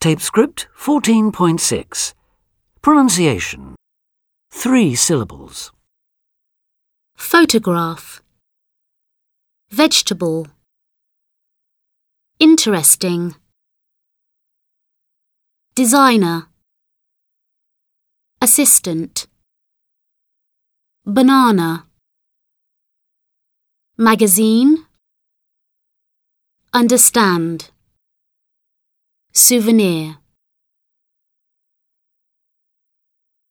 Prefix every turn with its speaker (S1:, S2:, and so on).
S1: Tape script 14.6. Pronunciation. 3 syllables.
S2: Photograph. Vegetable. Interesting. Designer. Assistant. Banana. Magazine. Understand. Souvenir.